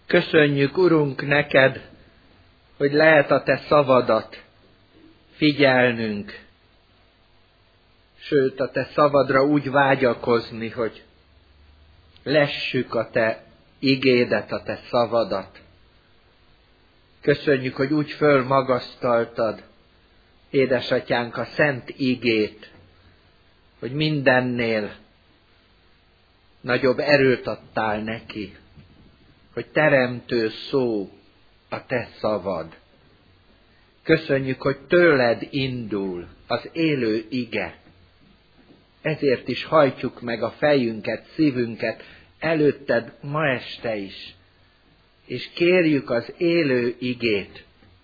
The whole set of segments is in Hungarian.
Köszönjük, Urunk, neked, hogy lehet a te szavadat figyelnünk, sőt, a te szavadra úgy vágyakozni, hogy lessük a te igédet, a te szavadat. Köszönjük, hogy úgy fölmagasztaltad, édesatyánk, a szent igét, hogy mindennél nagyobb erőt adtál neki, hogy teremtő szó a te szavad. Köszönjük, hogy tőled indul az élő ige. Ezért is hajtjuk meg a fejünket, szívünket előtted ma este is, és kérjük az élő igét.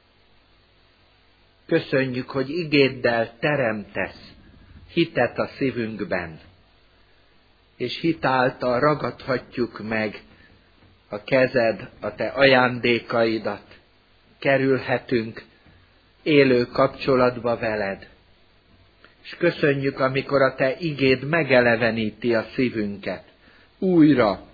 Köszönjük, hogy igéddel teremtesz hitet a szívünkben, és hitáltal ragadhatjuk meg a kezed, a te ajándékaidat, kerülhetünk élő kapcsolatba veled. És köszönjük, amikor a te igéd megeleveníti a szívünket. Újra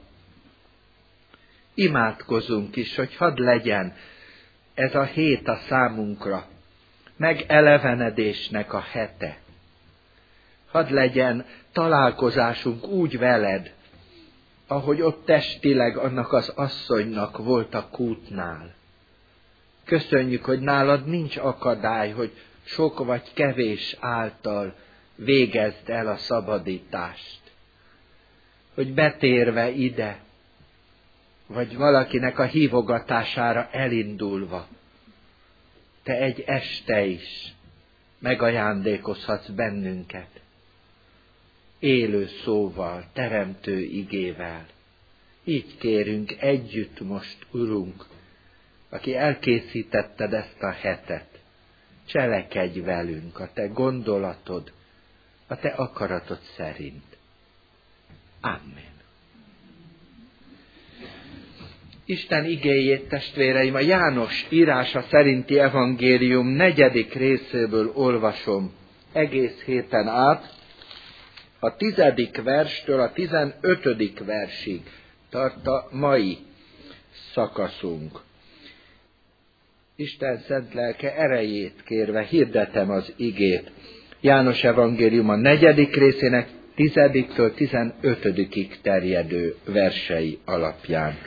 imádkozunk is, hogy hadd legyen ez a hét a számunkra megelevenedésnek a hete. Hadd legyen találkozásunk úgy veled, ahogy ott testileg annak az asszonynak volt a kútnál. Köszönjük, hogy nálad nincs akadály, hogy sok vagy kevés által végezd el a szabadítást. Hogy betérve ide, vagy valakinek a hívogatására elindulva, te egy este is megajándékozhatsz bennünket. Élő szóval, teremtő igével. Így kérünk együtt most, Urunk, aki elkészítetted ezt a hetet, cselekedj velünk a te gondolatod, a te akaratod szerint. Amen. Isten igéjét, testvéreim, a János írása szerinti evangélium 4. részéből olvasom egész héten át, a 10. verstől a 15. versig tart a mai szakaszunk. Isten szent lelke erejét kérve hirdetem az igét. János evangélium a 4. részének 10-től 15-ig terjedő versei alapján.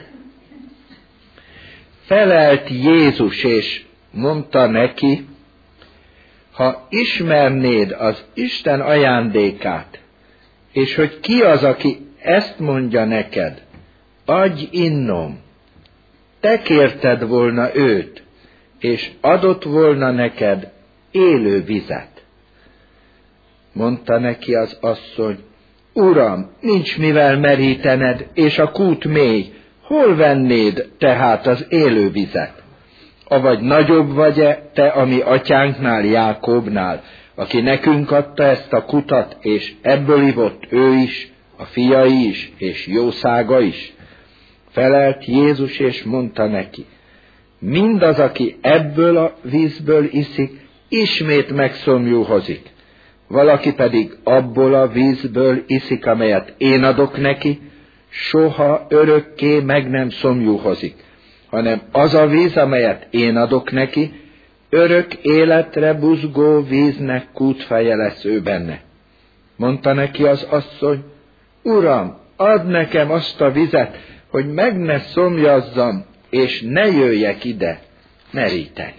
Felelt Jézus, és mondta neki, ha ismernéd az Isten ajándékát, és hogy ki az, aki ezt mondja neked, adj innom, te kérted volna őt, és adott volna neked élő vizet. Mondta neki az asszony, Uram, nincs mivel merítened, és a kút mély, hol vennéd tehát az élő vizet? Avagy nagyobb vagy-e te, ami atyánknál, Jákobnál, aki nekünk adta ezt a kutat, és ebből ivott ő is, a fiai is, és jószága is? Felelt Jézus, és mondta neki, mindaz, aki ebből a vízből iszik, ismét megszomjúhozik. Valaki pedig abból a vízből iszik, amelyet én adok neki, soha örökké meg nem szomjúhozik, hanem az a víz, amelyet én adok neki, örök életre buzgó víznek kútfeje lesz ő benne. Mondta neki az asszony, Uram, add nekem azt a vizet, hogy meg ne szomjazzam, és ne jöjjek ide meríteni.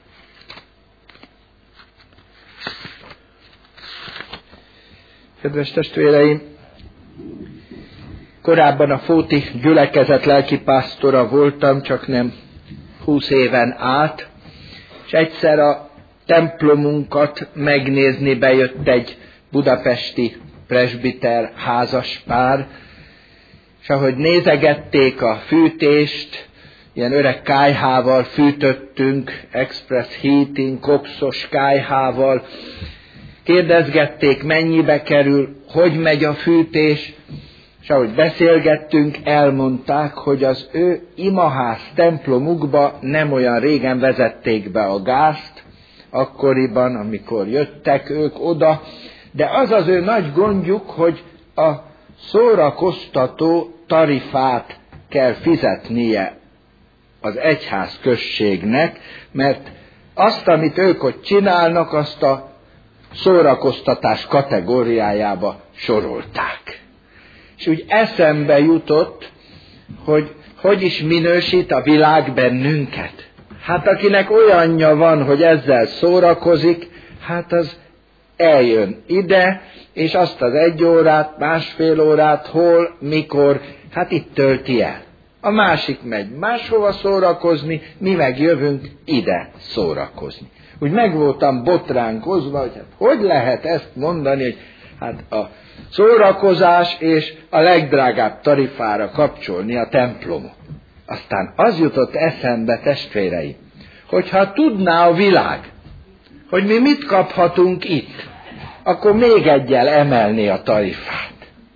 Kedves testvéreim, korábban a Fóti gyülekezet lelkipásztora voltam, csak nem 20 éven át, és egyszer a templomunkat megnézni bejött egy budapesti presbiter házaspár, és ahogy nézegették a fűtést, ilyen öreg kályhával fűtöttünk, express heating, kopszos kályhával, kérdezgették, mennyibe kerül, hogy megy a fűtés, és ahogy beszélgettünk, elmondták, hogy az ő imaház templomukba nem olyan régen vezették be a gázt, akkoriban, amikor jöttek ők oda, de az az ő nagy gondjuk, hogy a szórakoztató tarifát kell fizetnie az egyház községnek, mert azt, amit ők ott csinálnak, azt a szórakoztatás kategóriájába sorolták. És úgy eszembe jutott, hogy is minősít a világ bennünket. Hát akinek olyanja van, hogy ezzel szórakozik, hát az eljön ide, és azt az 1 órát, másfél órát, hol, mikor, hát itt tölti el. A másik megy máshova szórakozni, mi meg jövünk ide szórakozni. Úgy meg voltam botránkozva, hogy hát hogy lehet ezt mondani, hogy hát a szórakozás és a legdrágább tarifára kapcsolni a templomot. Aztán az jutott eszembe, testvéreim, hogyha tudná a világ, hogy mi mit kaphatunk itt, akkor még egyel emelné a tarifát.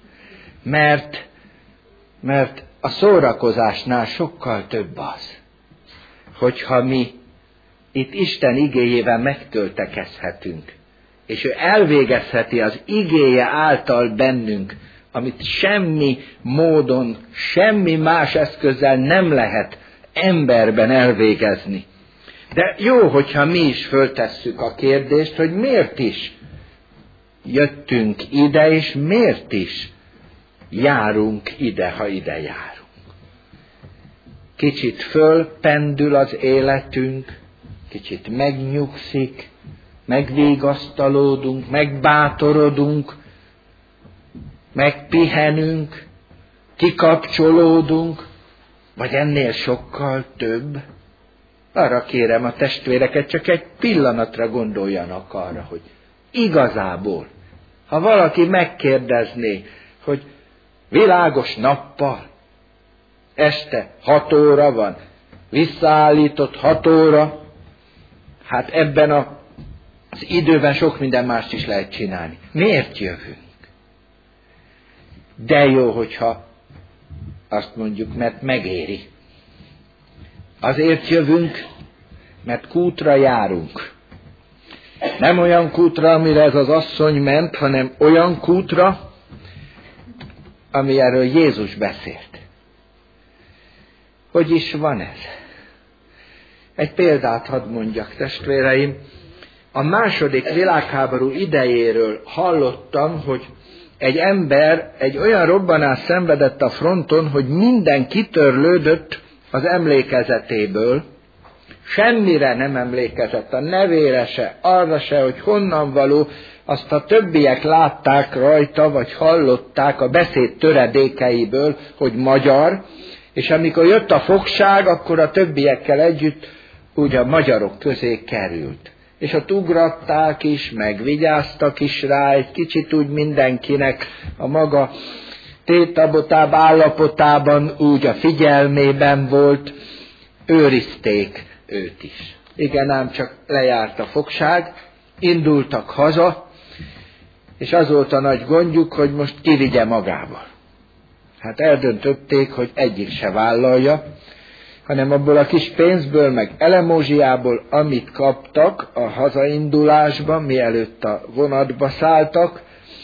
Mert a szórakozásnál sokkal több az, hogyha mi itt Isten igéjével megtöltekezhetünk, és ő elvégezheti az igéje által bennünk, amit semmi módon, semmi más eszközzel nem lehet emberben elvégezni. De jó, hogyha mi is föltesszük a kérdést, hogy miért is jöttünk ide, és miért is járunk ide, ha ide járunk. Kicsit fölpendül az életünk, kicsit megnyugszik, megvigasztalódunk, megbátorodunk, megpihenünk, kikapcsolódunk, vagy ennél sokkal több. Arra kérem a testvéreket, csak egy pillanatra gondoljanak arra, hogy igazából, ha valaki megkérdezné, hogy világos nappal, este 6 óra van, visszaállított 6 óra, hát ebben az időben sok minden mást is lehet csinálni. Miért jövünk? De jó, hogyha azt mondjuk, mert megéri. Azért jövünk, mert kútra járunk. Nem olyan kútra, amire ez az asszony ment, hanem olyan kútra, ami erről Jézus beszélt. Hogy is van ez? Egy példát hadd mondjak, testvéreim. A második világháború idejéről hallottam, hogy egy ember egy olyan robbanást szenvedett a fronton, hogy minden kitörlődött az emlékezetéből, semmire nem emlékezett, a nevére se, arra se, hogy honnan való, azt a többiek látták rajta, vagy hallották a beszéd töredékeiből, hogy magyar, és amikor jött a fogság, akkor a többiekkel együtt úgy a magyarok közé került. És ott ugratták is, meg vigyáztak is rá, egy kicsit úgy mindenkinek a maga tétabotább állapotában úgy a figyelmében volt, őrizték őt is. Igen, ám csak lejárt a fogság, indultak haza, és az volt a nagy gondjuk, hogy most kivigye magával. Hát eldöntötték, hogy egyik se vállalja, hanem abból a kis pénzből, meg elemózsiából, amit kaptak a hazaindulásban, mielőtt a vonatba szálltak,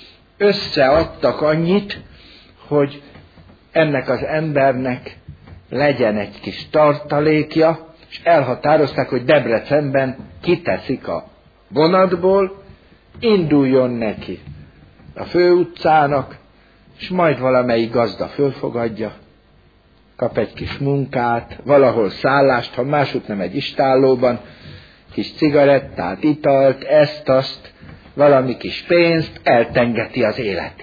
összeadtak annyit, hogy ennek az embernek legyen egy kis tartalékja, és elhatározták, hogy Debrecenben kiteszik a vonatból, induljon neki a főutcának, és majd valamelyik gazda fölfogadja, kap egy kis munkát, valahol szállást, ha másút nem egy istállóban, kis cigarettát, italt, ezt-azt, valami kis pénzt, eltengeti az életét.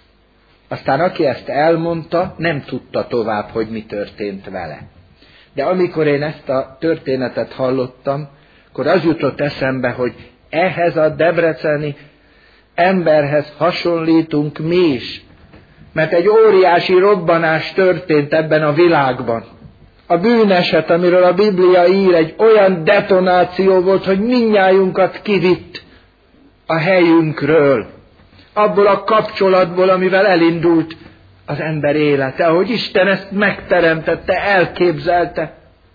Aztán aki ezt elmondta, nem tudta tovább, hogy mi történt vele. De amikor én ezt a történetet hallottam, akkor az jutott eszembe, hogy ehhez a debreceni emberhez hasonlítunk mi is. Mert egy óriási robbanás történt ebben a világban. A bűneset, amiről a Biblia ír, egy olyan detonáció volt, hogy mindnyájunkat kivitt a helyünkről. Abból a kapcsolatból, amivel elindult az ember élete, ahogy Isten ezt megteremtette, elképzelte.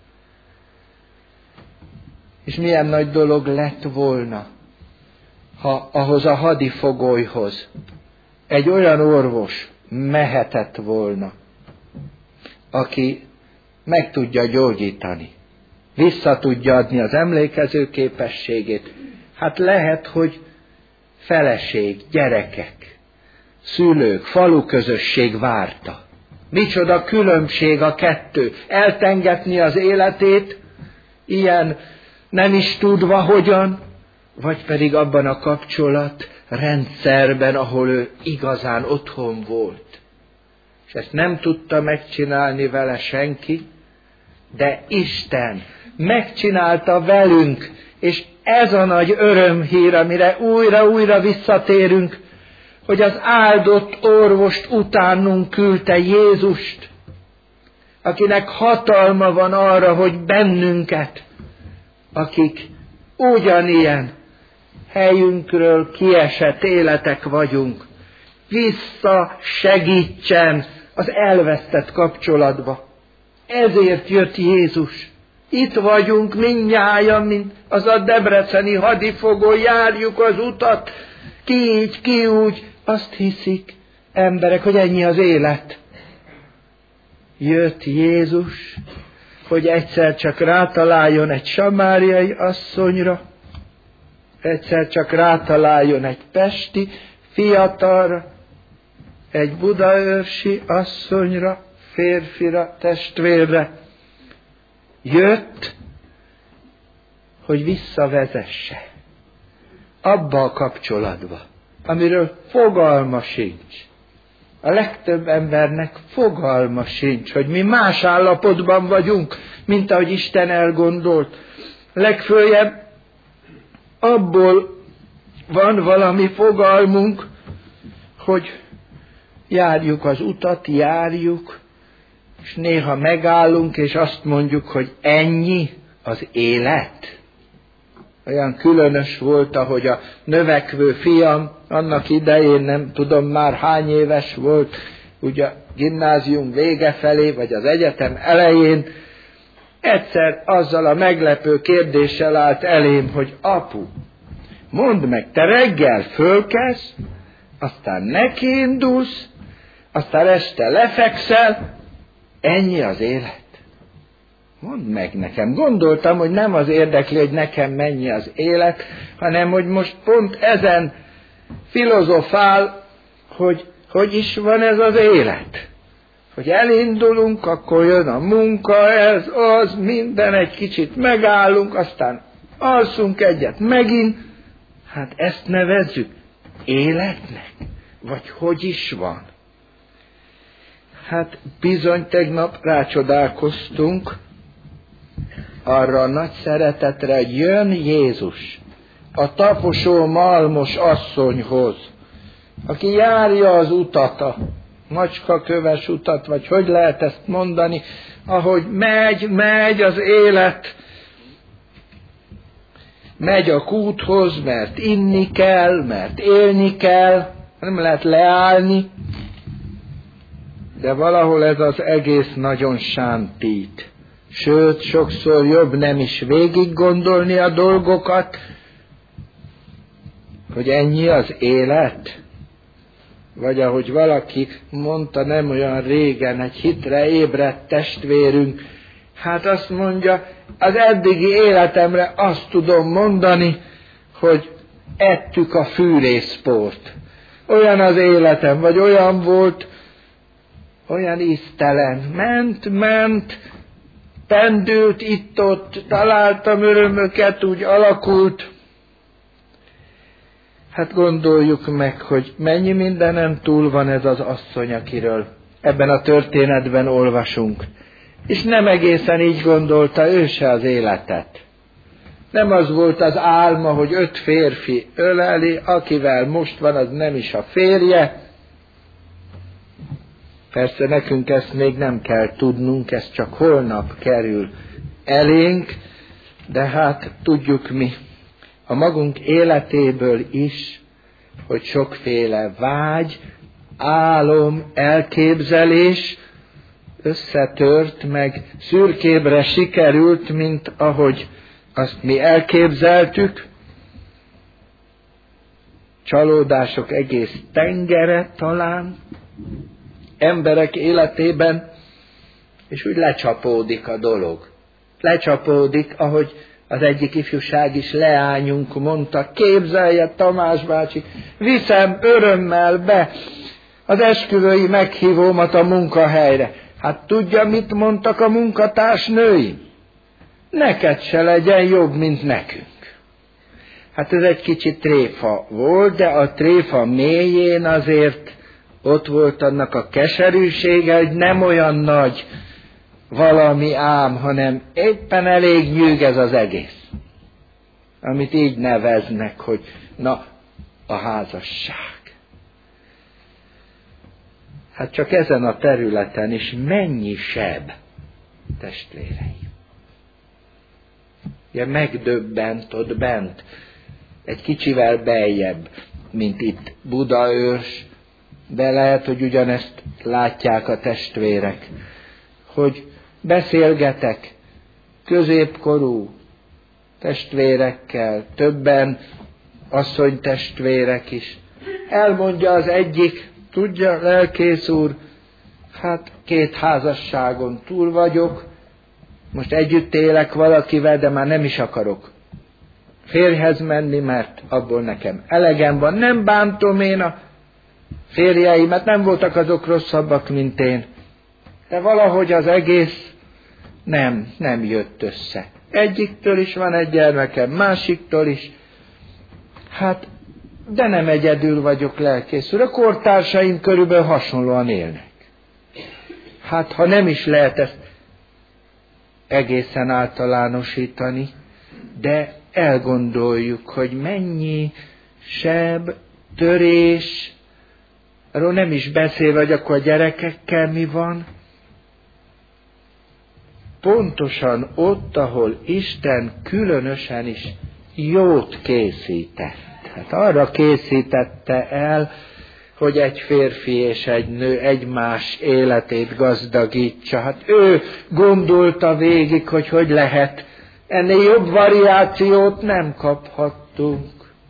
És milyen nagy dolog lett volna, ha ahhoz a hadifogolyhoz egy olyan orvos mehetett volna, aki meg tudja gyógyítani. Vissza tudja adni az emlékező képességét. Hát lehet, hogy feleség, gyerekek, szülők, faluközösség várta. Micsoda különbség a kettő. Eltengetni az életét, ilyen nem is tudva hogyan, vagy pedig abban a kapcsolat rendszerben, ahol ő igazán otthon volt. És ezt nem tudta megcsinálni vele senki, de Isten megcsinálta velünk, és ez a nagy örömhír, amire újra-újra visszatérünk, hogy az áldott orvost utánunk küldte Jézust, akinek hatalma van arra, hogy bennünket, akik ugyanilyen helyünkről kiesett életek vagyunk, visszasegítsen az elvesztett kapcsolatba. Ezért jött Jézus. Itt vagyunk mindnyájan, mint az a debreceni hadifogó, járjuk az utat, ki így, ki úgy, azt hiszik emberek, hogy ennyi az élet. Jött Jézus, hogy egyszer csak rátaláljon egy samáriai asszonyra, egyszer csak rátaláljon egy pesti fiatalra, egy budaörsi asszonyra, férfira, testvérre. Jött, hogy visszavezesse abba a kapcsolatba, amiről fogalma sincs. A legtöbb embernek fogalma sincs, hogy mi más állapotban vagyunk, mint ahogy Isten elgondolt. Legföljebb abból van valami fogalmunk, hogy járjuk az utat, járjuk, és néha megállunk, és azt mondjuk, hogy ennyi az élet. Olyan különös volt, ahogy a növekvő fiam annak idején, nem tudom már hány éves volt, ugye a gimnázium vége felé, vagy az egyetem elején, egyszer azzal a meglepő kérdéssel állt elém, hogy apu, mondd meg, te reggel fölkelsz, aztán nekiindulsz, aztán este lefekszel, ennyi az élet. Mondd meg nekem. Gondoltam, hogy nem az érdekli, hogy nekem mennyi az élet, hanem hogy most pont ezen filozofál, hogy is van ez az élet. Hogy elindulunk, akkor jön a munka, ez, az, minden, egy kicsit megállunk, aztán alszunk egyet megint. Hát ezt nevezzük életnek? Vagy hogy is van? Hát bizony tegnap rácsodálkoztunk arra a nagy szeretetre, hogy jön Jézus a taposó malmos asszonyhoz, aki járja az utat, a macskaköves utat, vagy hogy lehet ezt mondani, ahogy megy az élet, megy a kúthoz, mert inni kell, mert élni kell, nem lehet leállni, de valahol ez az egész nagyon sántít. Sőt, sokszor jobb nem is végig gondolni a dolgokat, hogy ennyi az élet. Vagy ahogy valaki mondta nem olyan régen, egy hitre ébredt testvérünk, hát azt mondja, az eddigi életemre azt tudom mondani, hogy ettük a fűrészport. Olyan az életem, vagy olyan volt, olyan íztelen. Ment, pendült itt-ott, találtam örömöket, úgy alakult. Hát gondoljuk meg, hogy mennyi mindenen túl van ez az asszony, akiről ebben a történetben olvasunk. És nem egészen így gondolta ő se az életet. Nem az volt az álma, hogy 5 férfi öleli, akivel most van, az nem is a férje. Persze nekünk ezt még nem kell tudnunk, ez csak holnap kerül elénk, de hát tudjuk mi a magunk életéből is, hogy sokféle vágy, álom, elképzelés összetört, meg szürkébre sikerült, mint ahogy azt mi elképzeltük. Csalódások egész tengere talán, emberek életében, és úgy lecsapódik a dolog. Lecsapódik, ahogy az egyik ifjúság is leányunk mondta, képzelje Tamás bácsi, viszem örömmel be az esküvői meghívómat a munkahelyre. Hát tudja, mit mondtak a munkatársnői? Neked se legyen jobb, mint nekünk. Hát ez egy kicsit tréfa volt, de a tréfa mélyén azért ott volt annak a keserűsége, hogy nem olyan nagy valami ám, hanem éppen elég nyűg ez az egész. Amit így neveznek, hogy na, a házasság. Hát csak ezen a területen is mennyi seb, testvéreim. Ugye megdöbbent ott bent, egy kicsivel beljebb, mint itt Budaörs, de lehet, hogy ugyanezt látják a testvérek, hogy beszélgetek középkorú testvérekkel, többen asszonytestvérek is. Elmondja az egyik, tudja, lelkész úr, hát 2 házasságon túl vagyok, most együtt élek valakivel, de már nem is akarok férjhez menni, mert abból nekem elegem van. Nem bántom én a férjeimet, nem voltak azok rosszabbak, mint én. De valahogy az egész nem jött össze. Egyiktől is van egy gyermekem, másiktól is. Hát, de nem egyedül vagyok, lelkész úr. A kortársaim körülbelül hasonlóan élnek. Hát, ha nem is lehet ezt egészen általánosítani, de elgondoljuk, hogy mennyi seb, törés, arról nem is beszélve, hogy akkor a gyerekekkel mi van. Pontosan ott, ahol Isten különösen is jót készített. Hát arra készítette el, hogy egy férfi és egy nő egymás életét gazdagítsa. Hát ő gondolta végig, hogy lehet. Ennél jobb variációt nem kaphattunk.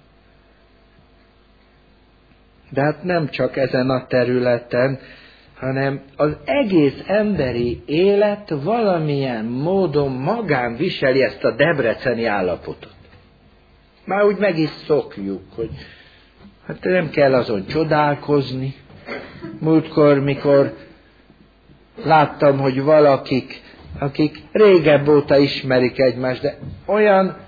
De hát nem csak ezen a területen, hanem az egész emberi élet valamilyen módon magán viseli ezt a debreceni állapotot. Már úgy meg is szokjuk, hogy hát nem kell azon csodálkozni. Múltkor, mikor láttam, hogy valakik, akik régebb óta ismerik egymást, de olyan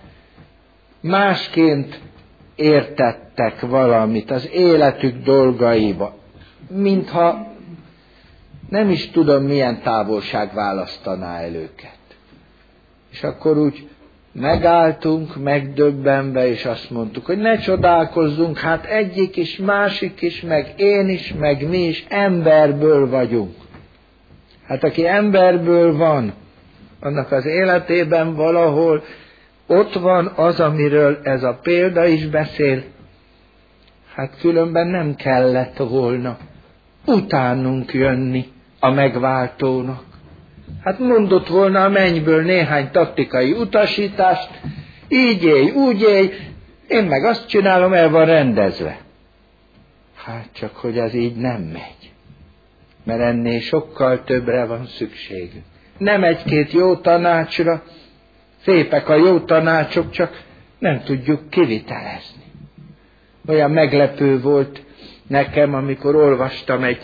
másként értettek valamit az életük dolgaiba, mintha nem is tudom, milyen távolság választaná el őket. És akkor úgy megálltunk, megdöbbenve, és azt mondtuk, hogy ne csodálkozzunk, hát egyik is, másik is, meg én is, meg mi is emberből vagyunk. Hát aki emberből van, annak az életében valahol ott van az, amiről ez a példa is beszél. Hát különben nem kellett volna utánunk jönni a megváltónak. Hát mondott volna a mennyből néhány taktikai utasítást, így élj, úgy élj, én meg azt csinálom, el van rendezve. Hát csak, hogy ez így nem megy. Mert ennél sokkal többre van szükségünk. Nem 1-2 jó tanácsra, szépek a jó tanácsok, csak nem tudjuk kivitelezni. Olyan meglepő volt nekem, amikor olvastam egy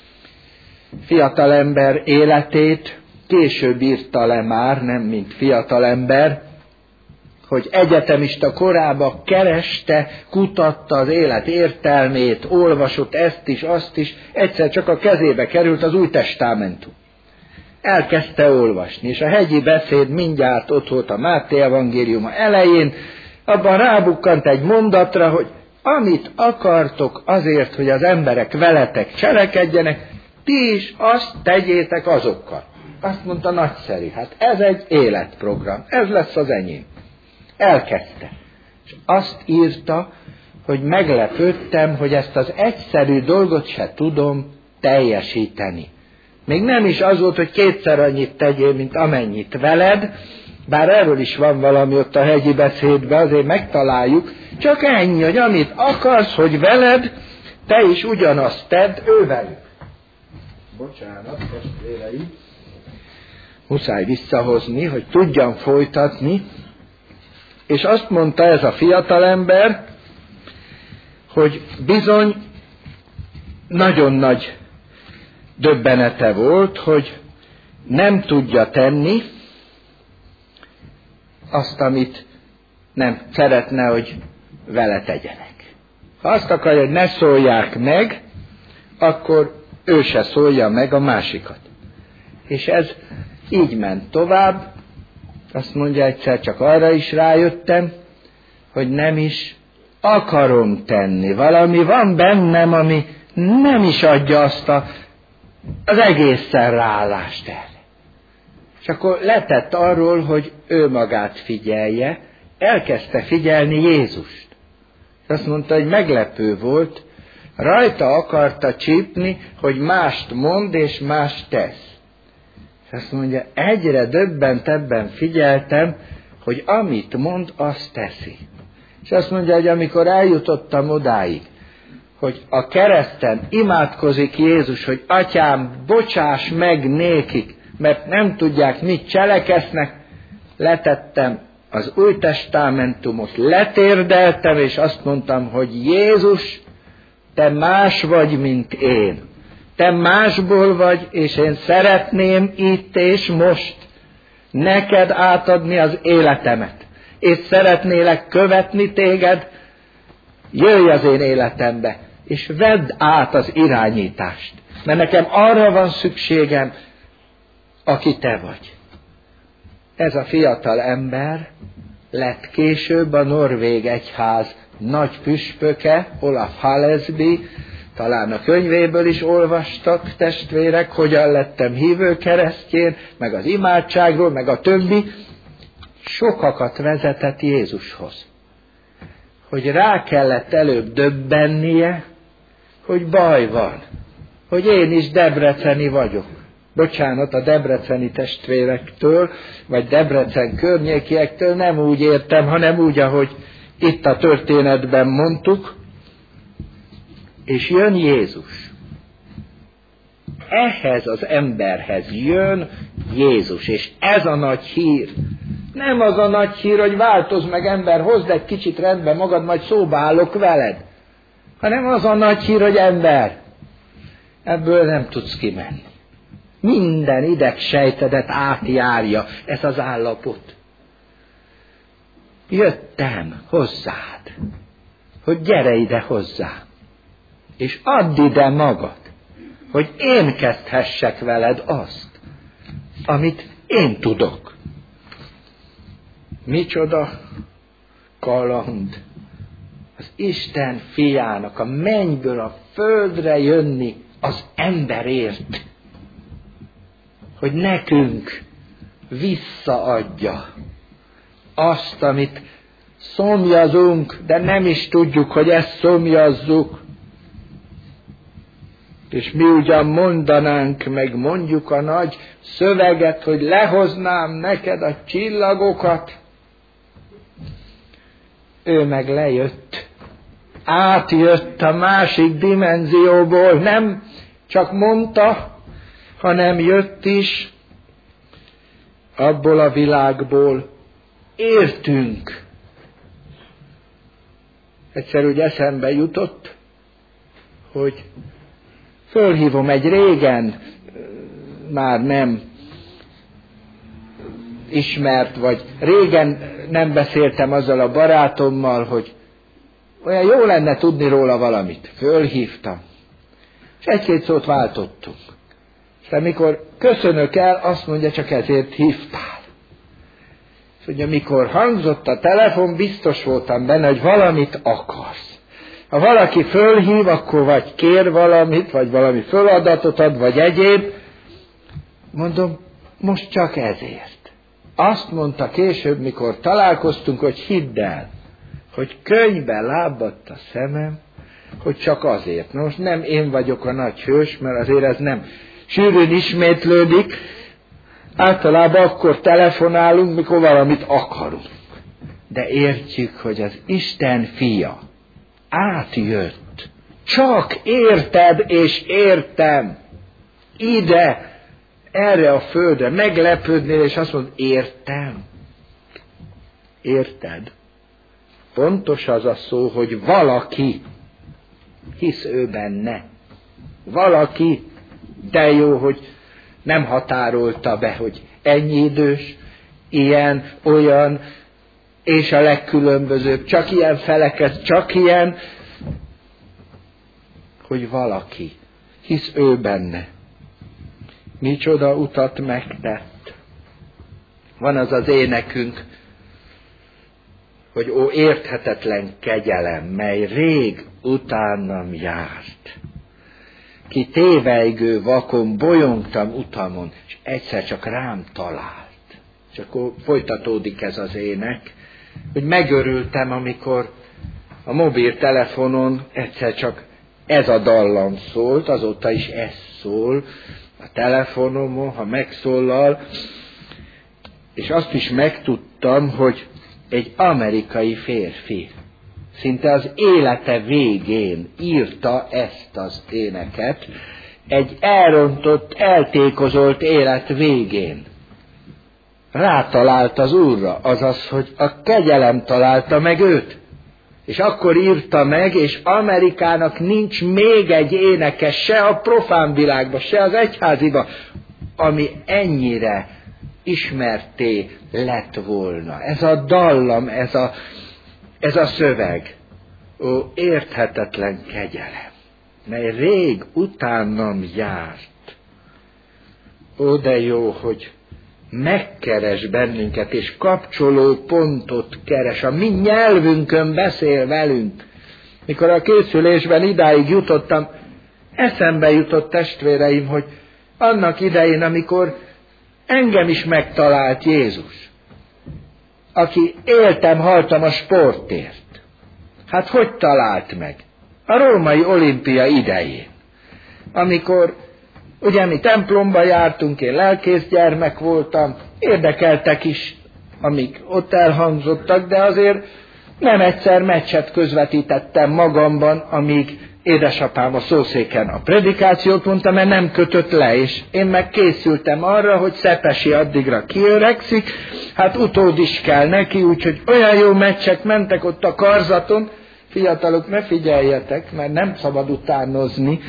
fiatalember életét, később írta le már, nem mint fiatalember, hogy egyetemista korában kereste, kutatta az élet értelmét, olvasott ezt is, azt is, egyszer csak a kezébe került az Új Testamentum. Elkezdte olvasni, és a hegyi beszéd mindjárt ott volt a Máté evangéliuma elején, abban rábukkant egy mondatra, hogy amit akartok azért, hogy az emberek veletek cselekedjenek, ti is azt tegyétek azokkal. Azt mondta, nagyszerű, hát ez egy életprogram, ez lesz az enyém. Elkezdte. És azt írta, hogy meglepődtem, hogy ezt az egyszerű dolgot se tudom teljesíteni. Még nem is az volt, hogy 2-szer annyit tegyél, mint amennyit veled, bár erről is van valami ott a hegyi beszédben, azért megtaláljuk, csak ennyi, hogy amit akarsz, hogy veled, te is ugyanazt tedd, ő velük. Bocsánat, testvéreim. muszáj visszahozni, hogy tudjam folytatni, és azt mondta ez a fiatalember, hogy bizony nagyon nagy döbbenete volt, hogy nem tudja tenni azt, amit nem szeretne, hogy vele tegyenek. Ha azt akarja, hogy ne szólják meg, akkor ő se szólja meg a másikat. És ez így ment tovább. Azt mondja, egyszer csak arra is rájöttem, hogy nem is akarom tenni. Valami van bennem, ami nem is adja azt az egészen ráállást erre. És akkor letett arról, hogy ő magát figyelje, elkezdte figyelni Jézust. És azt mondta, hogy meglepő volt, rajta akarta csípni, hogy mást mond és mást tesz. És azt mondja, egyre döbbentebben figyeltem, hogy amit mond, azt teszi. És azt mondja, hogy amikor eljutottam odáig, hogy a kereszten imádkozik Jézus, hogy Atyám, bocsáss meg nékik, mert nem tudják, mit cselekednek, letettem az Új Testamentumot, letérdeltem, és azt mondtam, hogy Jézus, te más vagy, mint én. Te másból vagy, és én szeretném itt és most neked átadni az életemet. És szeretnélek követni téged, jöjj az én életembe, és vedd át az irányítást. Mert nekem arra van szükségem, aki te vagy. Ez a fiatal ember lett később a norvég egyház nagy püspöke, Olaf Halesby, talán a könyvéből is olvastak testvérek, hogyan lettem hívő keresztjén, meg az imádságról, meg a többi. Sokakat vezetett Jézushoz. Hogy rá kellett előbb döbbennie, hogy baj van, hogy én is debreceni vagyok. Bocsánat, a debreceni testvérektől, vagy Debrecen környékiektől nem úgy értem, hanem úgy, ahogy itt a történetben mondtuk, és jön Jézus. Ehhez az emberhez jön Jézus, és ez a nagy hír. Nem az a nagy hír, hogy változz meg ember, hozd egy kicsit rendbe magad, majd szóba állok veled. Hanem az a nagy hír, hogy ember, ebből nem tudsz kimenni. Minden idegsejtedet átjárja ez az állapot. Jöttem hozzád, hogy gyere ide hozzám, és add ide magad, hogy én kezdhessek veled azt, amit én tudok. Micsoda kaland az Isten fiának a mennyből a földre jönni az emberért, hogy nekünk visszaadja azt, amit szomjazunk, de nem is tudjuk, hogy ezt szomjazzuk. És mi ugyan mondanánk, meg mondjuk a nagy szöveget, hogy lehoznám neked a csillagokat. Ő meg lejött, átjött a másik dimenzióból, nem csak mondta, hanem jött is abból a világból. Értünk. Egyszer úgy eszembe jutott, hogy fölhívom egy régen, már nem ismert, vagy régen nem beszéltem azzal a barátommal, hogy olyan jó lenne tudni róla valamit. Fölhívtam, és egy-két szót váltottunk. És amikor köszönök el, azt mondja, csak ezért hívtál. És mondja, mikor hangzott a telefon, biztos voltam benne, hogy valamit akarsz. Ha valaki fölhív, akkor vagy kér valamit, vagy valami föladatot ad, vagy egyéb. Mondom, most csak ezért. Azt mondta később, mikor találkoztunk, hogy hidd el, hogy könnybe lábadt a szemem, hogy csak azért. Na most nem én vagyok a nagy hős, mert azért ez nem sűrűn ismétlődik. Általában akkor telefonálunk, mikor valamit akarunk. De értjük, hogy az Isten fia átjött. Csak érted és értem. Ide, erre a földre, meglepődnél, és azt mondod, értem. Érted? Pontos az a szó, hogy valaki, hisz ő benne. Valaki, de jó, hogy nem határolta be, hogy ennyi idős, ilyen, olyan, és a legkülönbözőbb, csak ilyen feleket, csak ilyen, hogy valaki, hisz ő benne. Micsoda utat megtett. Van az az énekünk, hogy ó érthetetlen kegyelem, mely rég utánam járt. Ki tévelygő vakon bolyongtam utamon, és egyszer csak rám talált. És akkor folytatódik ez az ének, hogy megörültem, amikor a mobiltelefonon egyszer csak ez a dallam szólt, azóta is ez szól a telefonomon, ha megszólal, és azt is megtudtam, hogy egy amerikai férfi szinte az élete végén írta ezt az éneket, egy elrontott, eltékozolt élet végén. Rátalált az Úrra, azaz, hogy a kegyelem találta meg őt. És akkor írta meg, és Amerikának nincs még egy énekes, se a profán világban, se az egyháziban, ami ennyire ismerté lett volna. Ez a dallam, ez a szöveg. Ó, érthetetlen kegyelem, mely rég utánam járt. Ó, de jó, hogy megkeres bennünket, és kapcsoló pontot keres, a mi nyelvünkön beszél velünk. Mikor a készülésben idáig jutottam, eszembe jutott, testvéreim, hogy annak idején, amikor engem is megtalált Jézus, aki éltem, haltam a sportért. Hát hogy talált meg? A római olimpia idején, amikor ugye mi templomba jártunk, én lelkész gyermek voltam, érdekeltek is, amik ott elhangzottak, de azért nem egyszer meccset közvetítettem magamban, amíg édesapám a szószéken a predikációt mondta, mert nem kötött le, és én meg készültem arra, hogy Szepesi addigra kiöregszik, hát utód is kell neki, úgyhogy olyan jó meccsek mentek ott a karzaton, fiatalok, ne figyeljetek, mert nem szabad utánozni.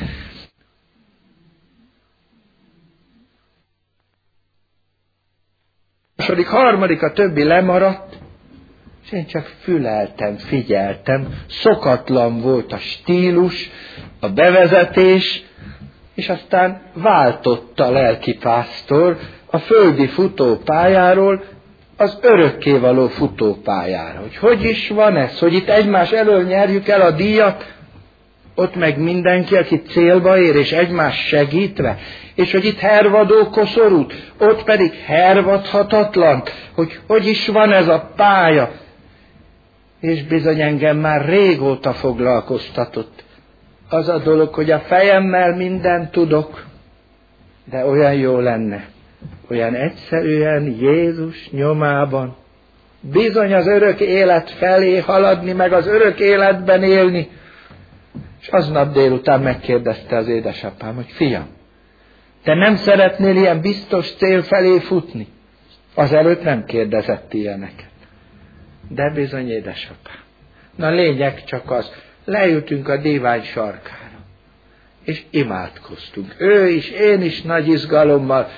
Második, harmadik, a többi lemaradt, és én csak füleltem, figyeltem, szokatlan volt a stílus, a bevezetés, és aztán váltott a lelkipásztor a földi futópályáról az örökkévaló futópályára. Hogy is van ez, hogy itt egymás elől nyerjük el a díjat, ott meg mindenki, aki célba ér, és egymás segítve, és hogy itt hervadó koszorút, ott pedig hervadhatatlan, hogy is van ez a pálya. És bizony engem már régóta foglalkoztatott az a dolog, hogy a fejemmel mindent tudok, de olyan jó lenne, olyan egyszerűen Jézus nyomában, bizony az örök élet felé haladni, meg az örök életben élni. És aznap délután megkérdezte az édesapám, hogy fiam, te nem szeretnél ilyen biztos cél felé futni? Azelőtt nem kérdezett ilyeneket. De bizony, édesapám. Na lényeg csak az, leültünk a dívány sarkára, és imádkoztunk. Ő is, én is nagy izgalommal.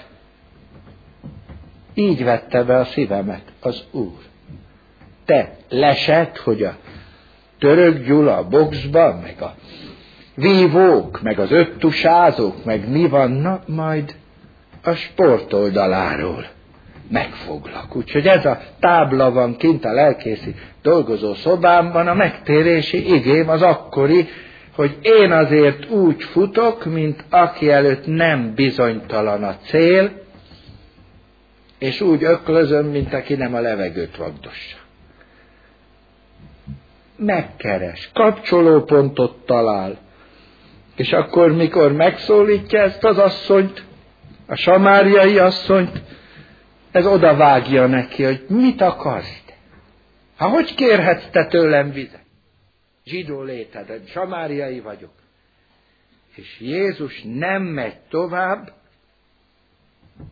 Így vette be a szívemet az Úr. Te lesett, hogy a Török Gyula a boxban, meg a vívók, meg az öttusázók, meg mi vannak, majd a sport oldaláról megfoglak. Úgyhogy ez a tábla van kint a lelkészi dolgozó szobámban, a megtérési igém az akkori, hogy én azért úgy futok, mint aki előtt nem bizonytalan a cél, és úgy öklözöm, mint aki nem a levegőt vagdossa. Megkeres, kapcsolópontot talál, és akkor, mikor megszólítja ezt az asszonyt, a samáriai asszonyt, ez odavágja neki, hogy mit akarsz te? Hogy kérhetsz te tőlem vizet? Zsidó léted, samáriai vagyok. És Jézus nem megy tovább,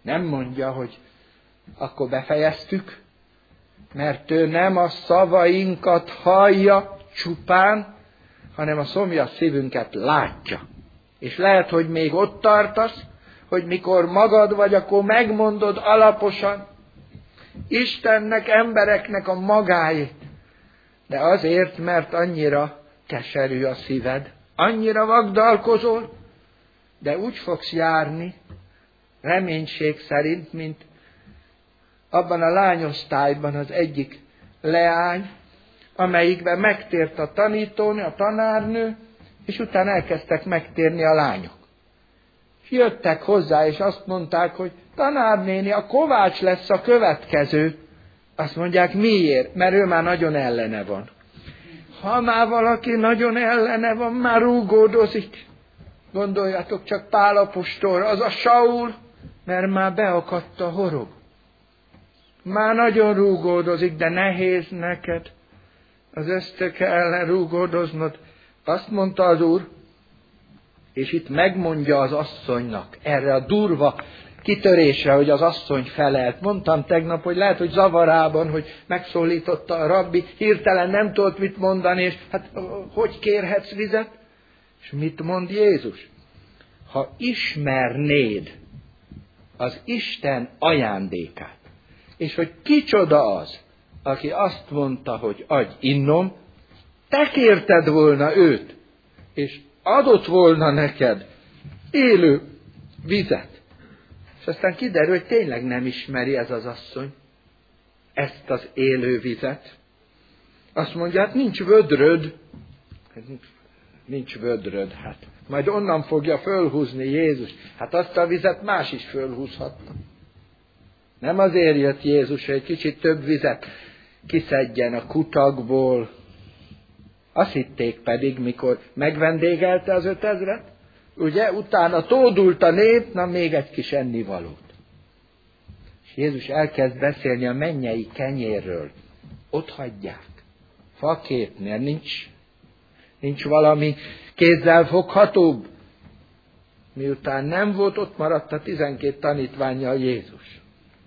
Nem mondja, hogy akkor befejeztük, mert ő nem a szavainkat hallja csupán, hanem a szomjas szívünket látja. És lehet, hogy még ott tartasz, hogy mikor magad vagy, akkor megmondod alaposan Istennek, embereknek a magáét. De azért, mert annyira keserű a szíved, annyira vagdalkozol, de úgy fogsz járni, reménység szerint, mint abban a lányosztályban az egyik leány, amelyikben megtért a tanítónő, a tanárnő, és utána elkezdtek megtérni a lányok. És jöttek hozzá, és azt mondták, hogy tanárnéni, a Kovács lesz a következő. Azt mondják, miért? Mert ő már nagyon ellene van. Ha már valaki nagyon ellene van, már rúgódozik. Gondoljatok csak Pál apostol, az a Saul, mert már beakadt a horog. Már nagyon rúgódozik, de nehéz neked az ösztöke ellen rúgódoznod. Azt mondta az Úr, és itt megmondja az asszonynak erre a durva kitörésre, hogy az asszony felelt. Mondtam tegnap, hogy lehet, hogy zavarában, hogy megszólította a rabbi, hirtelen nem tudott mit mondani, és hát hogy kérhetsz vizet? És mit mond Jézus? Ha ismernéd az Isten ajándékát, és hogy kicsoda az, aki azt mondta, hogy adj innom, te kérted volna őt, és adott volna neked élő vizet. És aztán kiderül, hogy tényleg nem ismeri ez az asszony ezt az élő vizet. Azt mondja, hát nincs vödröd. Nincs vödröd, hát. Majd onnan fogja fölhúzni Jézus. Hát azt a vizet más is fölhúzhatta. Nem azért jött Jézus, hogy egy kicsit több vizet kiszedjen a kutakból. Azt hitték pedig, mikor megvendégelte az 5000-et, ugye, utána tódult a nép, na még egy kis ennivalót. És Jézus elkezd beszélni a mennyei kenyérről. Ott hagyják. Faképnél nincs valami kézzel foghatóbb. Miután nem volt, ott maradt a 12 tanítvánnyal Jézus.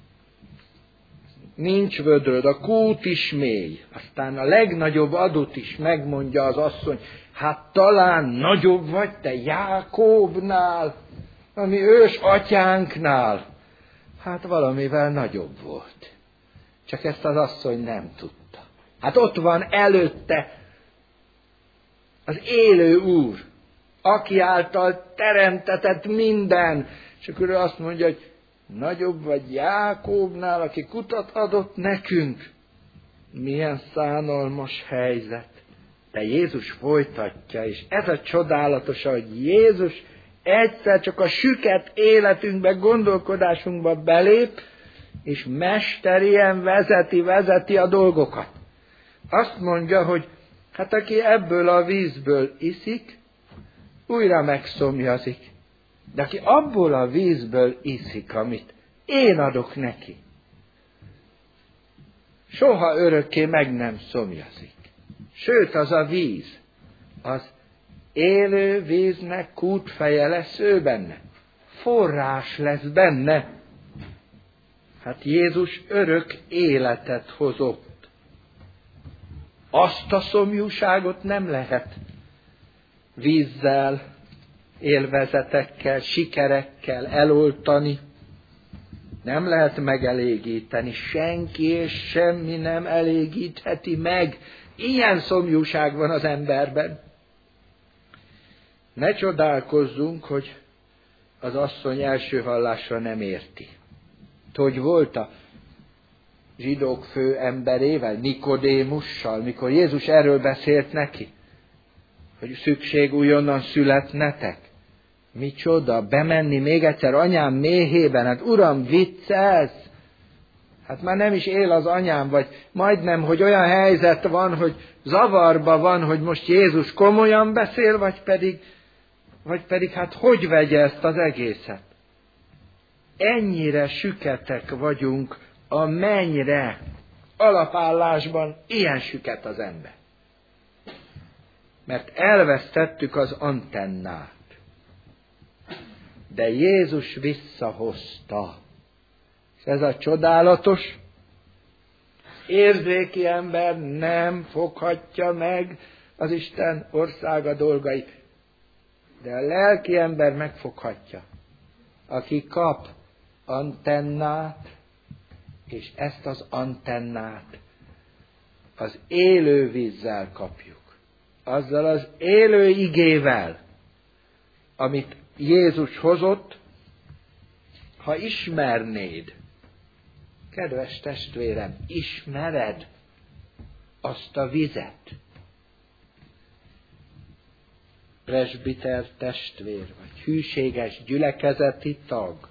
Nincs vödröd, a kút is mély. Aztán a legnagyobb adót is megmondja az asszony, hát talán nagyobb vagy te Jákóbnál, ami ős atyánknál. Hát valamivel nagyobb volt. Csak ezt az asszony nem tudta. Hát ott van előtte az élő Úr, aki által teremtetett minden. És akkor ő azt mondja, hogy nagyobb vagy Jákóbnál, aki kutat adott nekünk. Milyen szánalmas helyzet. De Jézus folytatja, és ez a csodálatos, hogy Jézus egyszer csak a süket életünkbe, gondolkodásunkba belép, és mesterien vezeti a dolgokat. Azt mondja, hogy hát aki ebből a vízből iszik, újra megszomjazik. De aki abból a vízből iszik, amit én adok neki, soha örökké meg nem szomjazik. Sőt, az a víz, az élő víznek kútfeje lesz ő benne. Forrás lesz benne. Hát Jézus örök életet hozott. Azt a szomjúságot nem lehet vízzel, élvezetekkel, sikerekkel eloltani. Nem lehet megelégíteni. Senki és semmi nem elégítheti meg. Ilyen szomjúság van az emberben. Ne csodálkozzunk, hogy az asszony első hallásra nem érti. Hogy volt a zsidók fő emberével, Nikodémussal, mikor Jézus erről beszélt neki, hogy szükség újonnan születnetek. Micsoda, bemenni még egyszer anyám méhében, hát Uram, viccelsz? Hát már nem is él az anyám, vagy majdnem, hogy olyan helyzet van, hogy zavarba van, hogy most Jézus komolyan beszél, vagy pedig hát hogy vegye ezt az egészet? Ennyire süketek vagyunk a mennyre, alapállásban ilyen süket az ember. Mert elvesztettük az antennát. De Jézus visszahozta. És ez a csodálatos, érzéki ember nem foghatja meg az Isten országa dolgait. De a lelki ember megfoghatja, aki kap antennát, és ezt az antennát az élő vízzel kapjuk. Azzal az élő igével, amit Jézus hozott, ha ismernéd, kedves testvérem, ismered azt a vizet, presbiter testvér, vagy hűséges gyülekezeti tag,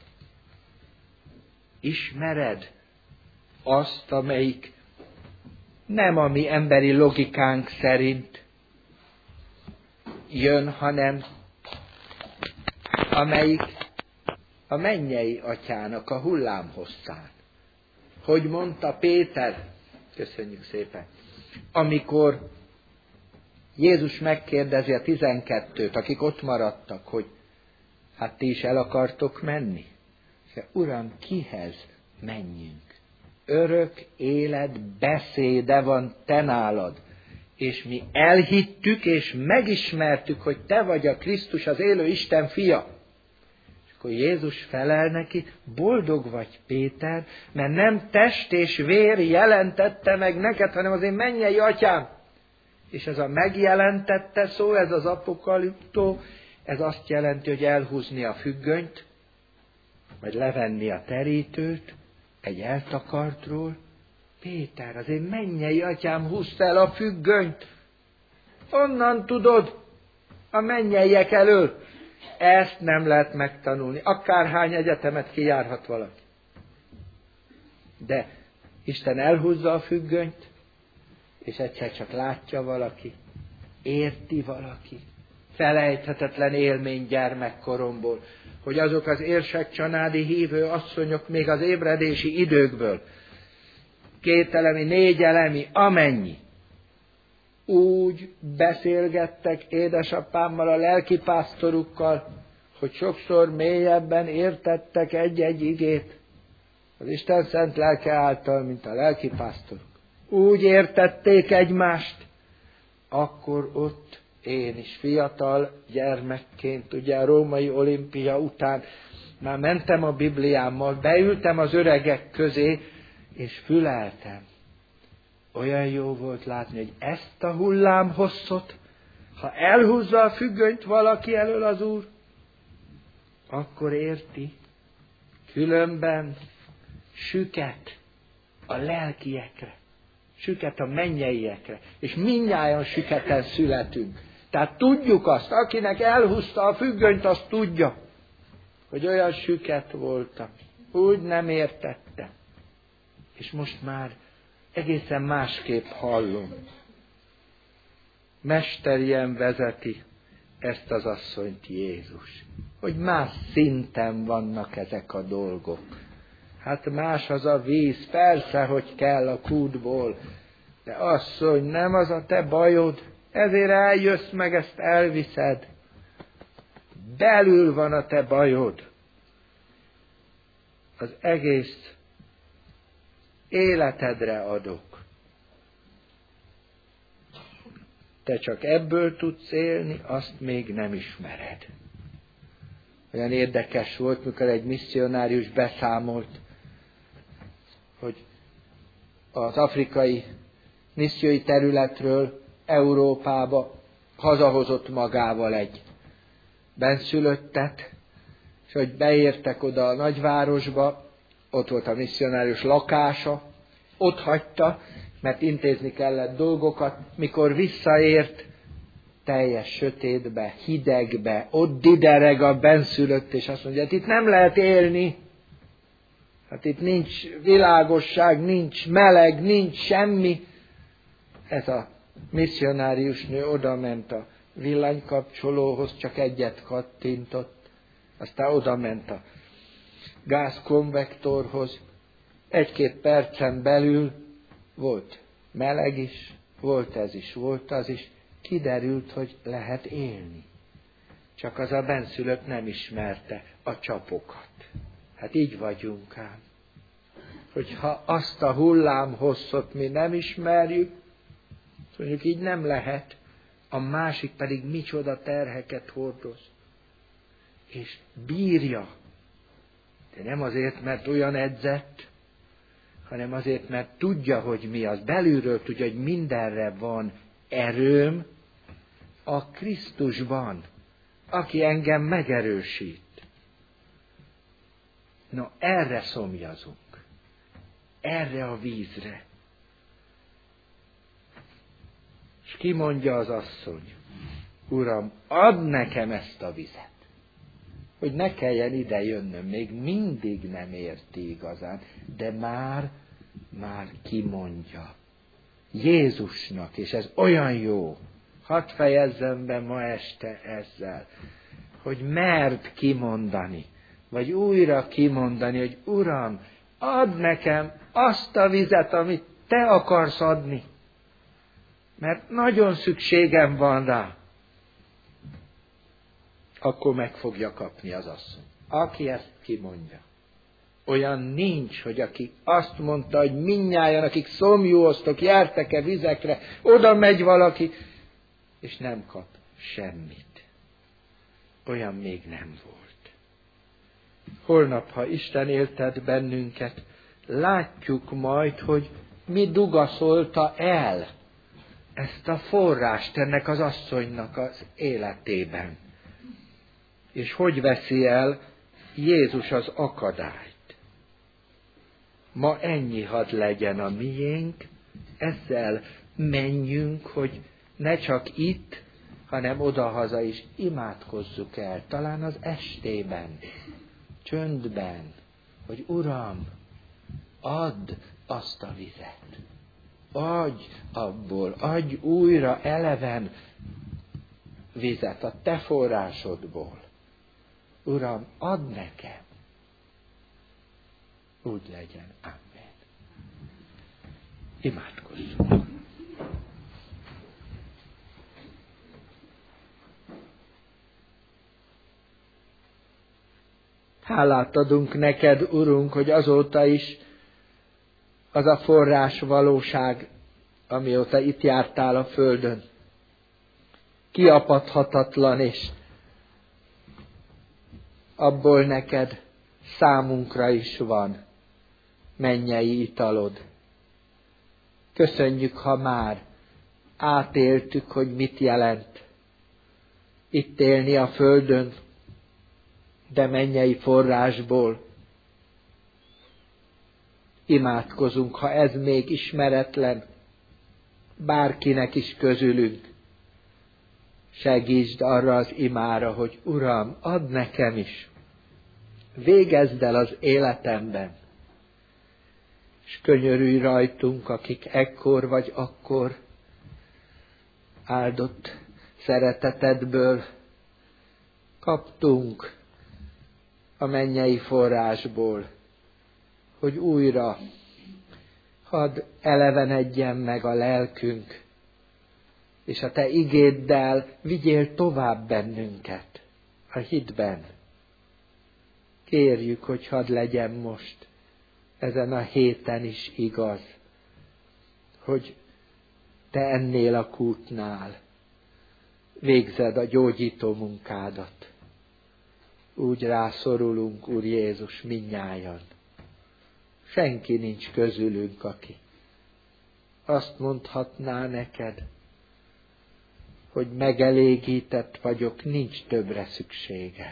ismered azt, amelyik nem a mi emberi logikánk szerint jön, hanem amelyik a mennyei atyának a hullámhosszán. Hogy mondta Péter, köszönjük szépen, amikor Jézus megkérdezi a 12-t, akik ott maradtak, hogy hát ti is el akartok menni? Uram, kihez menjünk? Örök élet beszéde van te nálad, és mi elhittük és megismertük, hogy te vagy a Krisztus, az élő Isten fia. És akkor Jézus felel neki, boldog vagy Péter, mert nem test és vér jelentette meg neked, hanem az én mennyei atyám. És ez a megjelentette szó, ez az apokaliptó, ez azt jelenti, hogy elhúzni a függönyt, vagy levenni a terítőt egy eltakartról. Péter, az én mennyei atyám húzta el a függönyt. Onnan tudod, a mennyeiek elől. Ezt nem lehet megtanulni. Akárhány egyetemet kijárhat valaki. De Isten elhúzza a függönyt, és egyszer csak látja valaki, érti valaki. Felejthetetlen élmény gyermekkoromból, hogy azok az érsek-csanádi hívő asszonyok még az ébredési időkből, 2 elemi, 4 elemi, amennyi, úgy beszélgettek édesapámmal, a lelkipásztorukkal, hogy sokszor mélyebben értettek egy-egy igét az Isten szent lelke által, mint a lelkipásztoruk. Úgy értették egymást, akkor ott én is fiatal gyermekként, ugye a római olimpia után már mentem a Bibliámmal, beültem az öregek közé, és füleltem. Olyan jó volt látni, hogy ezt a hullámhosszot, ha elhúzza a függönyt valaki elől az Úr, akkor érti. Különben süket a lelkiekre, süket a mennyeiekre, és mindnyájan süketen születünk. Tehát tudjuk azt, akinek elhúzta a függönyt, azt tudja, hogy olyan süket voltam, úgy nem értettem. És most már egészen másképp hallom. Mesterien vezeti ezt az asszonyt Jézus, hogy más szinten vannak ezek a dolgok. Hát más az a víz, persze, hogy kell a kútból, de asszony, nem az a te bajod, ezért eljössz meg, ezt elviszed. Belül van a te bajod. Az egész életedre adok. Te csak ebből tudsz élni, azt még nem ismered. Olyan érdekes volt, mikor egy misszionárius beszámolt, hogy az afrikai missziói területről Európába hazahozott magával egy benszülöttet, és hogy beértek oda a nagyvárosba, ott volt a misszionárius lakása, ott hagyta, mert intézni kellett dolgokat, mikor visszaért, teljes sötétbe, hidegbe, ott didereg a benszülött, és azt mondja, hát itt nem lehet élni, hát itt nincs világosság, nincs meleg, nincs semmi. Ez a misszionárius nő odament a villanykapcsolóhoz, csak egyet kattintott, aztán odament a gázkonvektorhoz, 1-2 percen belül volt meleg is, volt ez is, volt az is, kiderült, hogy lehet élni. Csak az a benszülött nem ismerte a csapokat. Hát így vagyunk ám. hogyha azt a hullámhosszot mi nem ismerjük, mondjuk így nem lehet, a másik pedig micsoda terheket hordoz. És bírja. De nem azért, mert olyan edzett, hanem azért, mert tudja, hogy mi az. Belülről tudja, hogy mindenre van erőm a Krisztusban, aki engem megerősít. Na, erre szomjazunk. Erre a vízre. És ki mondja az asszony? Uram, add nekem ezt a vizet, hogy ne kelljen ide jönnöm. Még mindig nem érti igazán, de már kimondja. Jézusnak, és ez olyan jó. Hadd fejezzem be ma este ezzel, hogy merd kimondani, vagy újra kimondani, hogy Uram, add nekem azt a vizet, amit Te akarsz adni, mert nagyon szükségem van rá. Akkor meg fogja kapni az asszony. Aki ezt kimondja. Olyan nincs, hogy aki azt mondta, hogy mindnyájan, akik szomjúoztok, jártek-e vizekre, oda megy valaki, és nem kap semmit. Olyan még nem volt. Holnap, ha Isten éltet bennünket, látjuk majd, hogy mi dugaszolta el ezt a forrást ennek az asszonynak az életében. És hogy veszi el Jézus az akadályt. Ma ennyi hadd legyen a miénk, ezzel menjünk, hogy ne csak itt, hanem odahaza is imádkozzuk el, talán az estében, csöndben, hogy Uram, add azt a vizet. Adj abból, adj újra eleven vizet a Te forrásodból. Uram, add nekem. Úgy legyen. Amen. Imádkozzunk. Hálát adunk neked, Urunk, hogy azóta is az a forrás valóság, amióta itt jártál a földön, kiapadhatatlan, és abból neked számunkra is van mennyei italod. Köszönjük, ha már átéltük, hogy mit jelent itt élni a földön, de mennyei forrásból. Imádkozunk, ha ez még ismeretlen bárkinek is közülünk. Segítsd arra az imára, hogy Uram, add nekem is. Végezd el az életemben. És könyörülj rajtunk, akik ekkor vagy akkor áldott szeretetedből kaptunk a mennyei forrásból, hogy újra hadd elevenedjen meg a lelkünk, és a Te igéddel vigyél tovább bennünket a hitben. Kérjük, hogy hadd legyen most ezen a héten is igaz, hogy Te ennél a kútnál végzed a gyógyító munkádat. Úgy rászorulunk, Úr Jézus, mindnyájan. Senki nincs közülünk, aki azt mondhatná neked, hogy megelégített vagyok, nincs többre szükségem.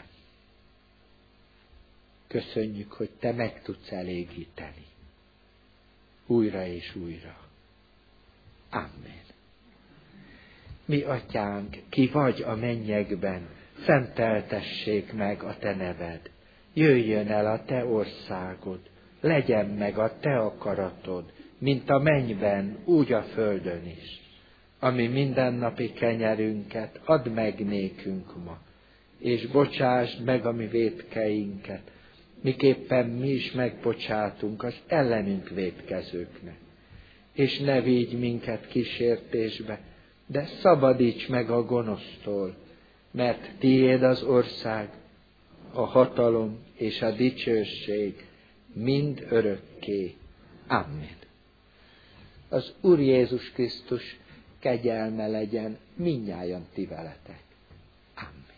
Köszönjük, hogy Te meg tudsz elégíteni. Újra és újra. Amen. Mi Atyánk, ki vagy a mennyekben, szenteltessék meg a Te neved. Jöjjön el a Te országod, legyen meg a Te akaratod, mint a mennyben, úgy a földön is. Ami mindennapi kenyerünket add meg nékünk ma, és bocsásd meg a mi vétkeinket, miképpen mi is megbocsátunk az ellenünk vétkezőknek. És ne vigy minket kísértésbe, de szabadíts meg a gonosztól, mert tiéd az ország, a hatalom és a dicsőség mind örökké. Amen. Az Úr Jézus Krisztus kegyelme legyen mindnyájan ti veletek. Amen.